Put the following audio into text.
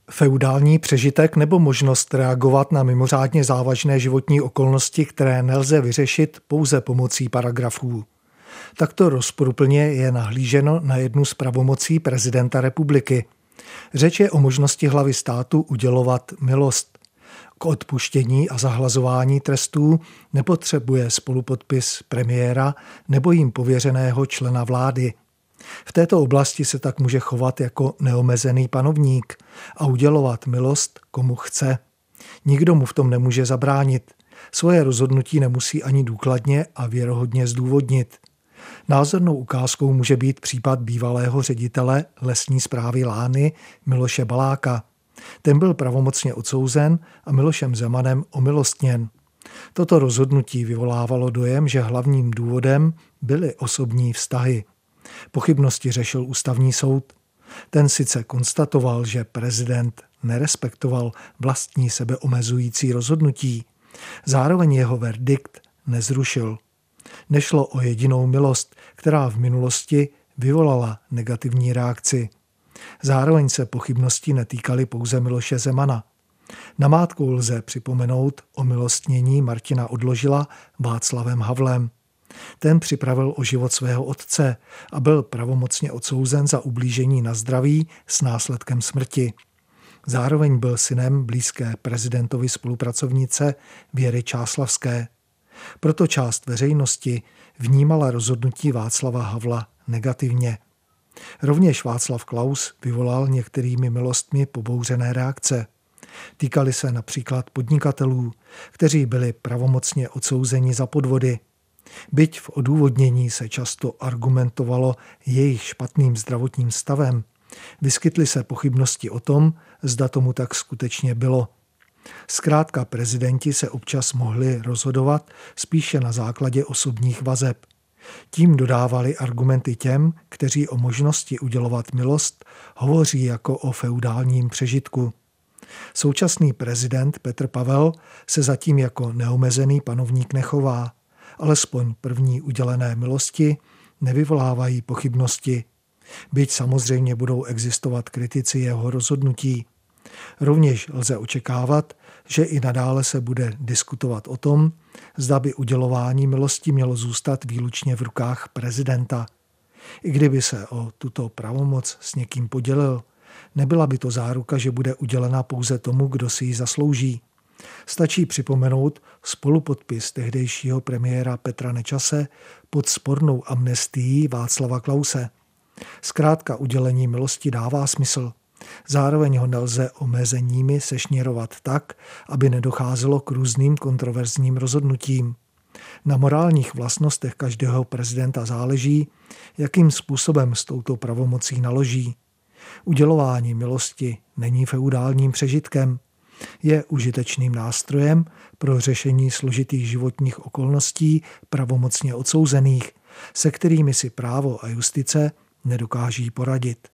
Feudální přežitek nebo možnost reagovat na mimořádně závažné životní okolnosti, které nelze vyřešit pouze pomocí paragrafů. Takto rozporuplně je nahlíženo na jednu z pravomocí prezidenta republiky. Řeč je o možnosti hlavy státu udělovat milost. K odpuštění a zahlazování trestů nepotřebuje spolupodpis premiéra nebo jim pověřeného člena vlády. V této oblasti se tak může chovat jako neomezený panovník a udělovat milost, komu chce. Nikdo mu v tom nemůže zabránit. Svoje rozhodnutí nemusí ani důkladně a věrohodně zdůvodnit. Názornou ukázkou může být případ bývalého ředitele lesní správy Lány Miloše Baláka. Ten byl pravomocně odsouzen a Milošem Zemanem omilostněn. Toto rozhodnutí vyvolávalo dojem, že hlavním důvodem byly osobní vztahy. Pochybnosti řešil ústavní soud. Ten sice konstatoval, že prezident nerespektoval vlastní sebeomezující rozhodnutí, zároveň jeho verdikt nezrušil. Nešlo o jedinou milost, která v minulosti vyvolala negativní reakci. Zároveň se pochybnosti netýkaly pouze Miloše Zemana. Namátkou lze připomenout omilostnění Martina Odložila Václavem Havlem. Ten připravil o život svého otce a byl pravomocně odsouzen za ublížení na zdraví s následkem smrti. Zároveň byl synem blízké prezidentovi spolupracovnice Věry Čáslavské. Proto část veřejnosti vnímala rozhodnutí Václava Havla negativně. Rovněž Václav Klaus vyvolal některými milostmi pobouřené reakce. Týkaly se například podnikatelů, kteří byli pravomocně odsouzeni za podvody. Byť v odůvodnění se často argumentovalo jejich špatným zdravotním stavem, vyskytly se pochybnosti o tom, zda tomu tak skutečně bylo. Zkrátka prezidenti se občas mohli rozhodovat spíše na základě osobních vazeb. Tím dodávali argumenty těm, kteří o možnosti udělovat milost hovoří jako o feudálním přežitku. Současný prezident Petr Pavel se zatím jako neomezený panovník nechová. Alespoň první udělené milosti nevyvolávají pochybnosti. Byť samozřejmě budou existovat kritici jeho rozhodnutí. Rovněž lze očekávat, že i nadále se bude diskutovat o tom, zda by udělování milosti mělo zůstat výlučně v rukách prezidenta. I kdyby se o tuto pravomoc s někým podělil, nebyla by to záruka, že bude udělena pouze tomu, kdo si ji zaslouží. Stačí připomenout spolupodpis tehdejšího premiéra Petra Nečase pod spornou amnestií Václava Klause. Zkrátka udělení milosti dává smysl. Zároveň ho nelze omezeními sešněrovat tak, aby nedocházelo k různým kontroverzním rozhodnutím. Na morálních vlastnostech každého prezidenta záleží, jakým způsobem s touto pravomocí naloží. Udělování milosti není feudálním přežitkem. Je užitečným nástrojem pro řešení složitých životních okolností pravomocně odsouzených, se kterými si právo a justice nedokáží poradit.